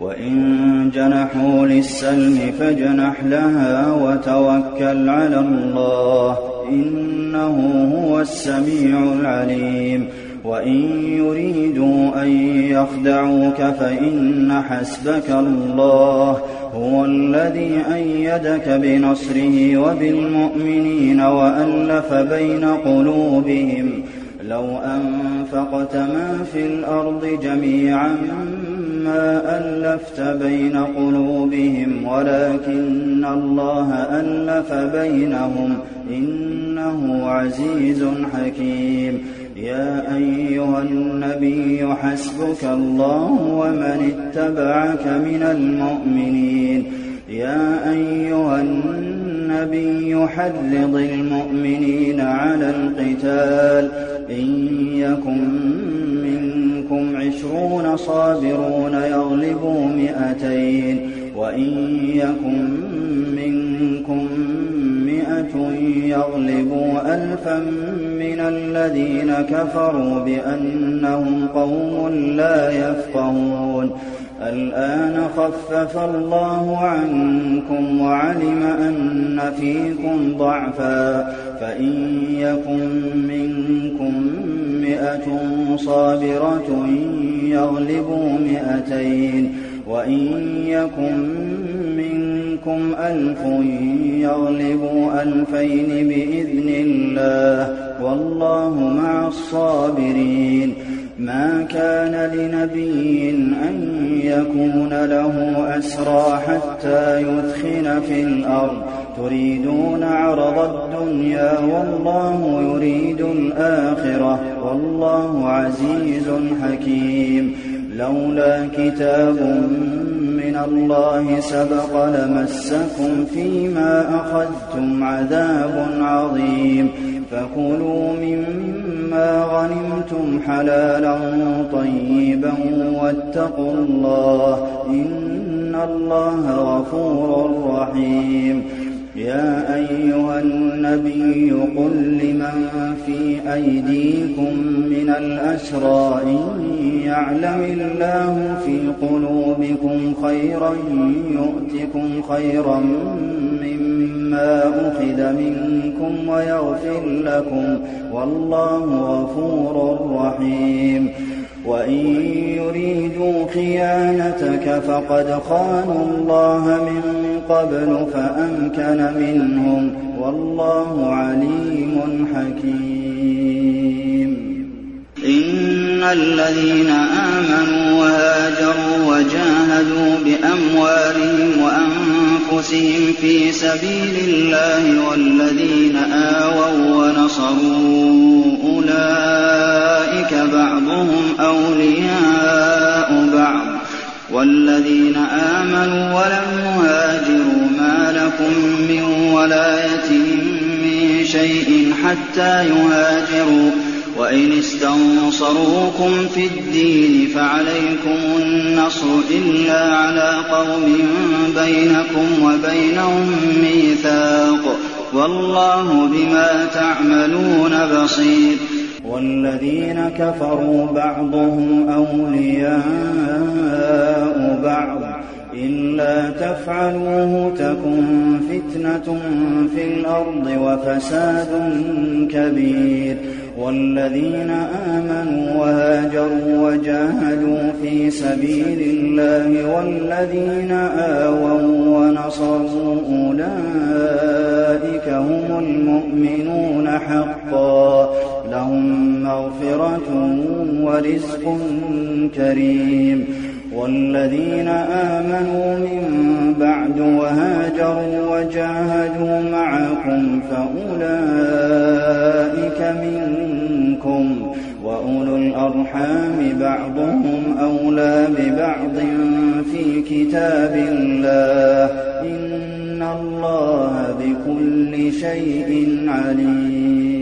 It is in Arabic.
وإن جنحوا للسلم فاجنح لها وتوكل على الله إنه هو السميع العليم وإن يريدوا أن يخدعوك فإن حسبك الله هو الذي أيدك بنصره وبالمؤمنين وألف بين قلوبهم لو أنفقت ما في الأرض جميعا ما ألفت بين قلوبهم ولكن الله ألف بينهم إنه عزيز حكيم يا أيها النبي حسبك الله ومن اتبعك من المؤمنين يا أيها النبي حرض المؤمنين على القتال إن يكن منكم 20 صابرون يغلبوا 200 وإن يكن منكم 100 يغلبوا 1000 من الذين كفروا بأنهم قوم لا يفقهون الآن خفف الله عنكم وعلم أن فيكم ضعفا فإن يكن منكم 100 صابرة يغلبوا 200 وإن يكن منكم 1000 يغلبوا 2000 بإذن الله والله مع الصابرين ما كان لنبي أن يكون له أسرى حتى يثخن في الأرض تريدون عرض الدنيا والله يريد الآخرة والله عزيز حكيم لولا كتاب من الله سبق لمسكم فيما أخذتم عذاب عظيم فكلوا مما غنمتم حلالا طيبا واتقوا الله إن الله غفور رحيم يا أيها النبي قل لمن في أيديكم من الأسرى إن يعلم الله في قلوبكم خيرا يؤتكم خيرا مما أخذ منكم ويغفر لكم والله غفور رحيم وإن يريدوا خيانتك فقد خانوا الله من قبل فأمكن منهم والله عليم حكيم إن الذين آمنوا وهاجروا وجاهدوا بأموالهم وأنفسهم في سبيل الله والذين آووا ونصروا أولئك بعضهم أولياء بعض والذين آمنوا ولم يهاجروا ما لكم من ولايتهم من شيء حتى يهاجروا وإن استنصروكم في الدين فعليكم النصر إلا على قوم بينكم وبينهم ميثاق والله بما تعملون بصير والذين كفروا بعضهم أولياء بعض إلا تفعلوه تكن فتنة في الأرض وفساد كبير والذين آمنوا وهاجروا وجاهدوا في سبيل الله والذين آووا ونصروا أولئك هم المؤمنون حقا لهم مغفرة ورزق كريم والذين آمنوا من بعد وهاجروا وجاهدوا معكم فأولئك منكم وأولو الأرحام بعضهم أولى ببعض في كتاب الله إن الله بكل شيء عليم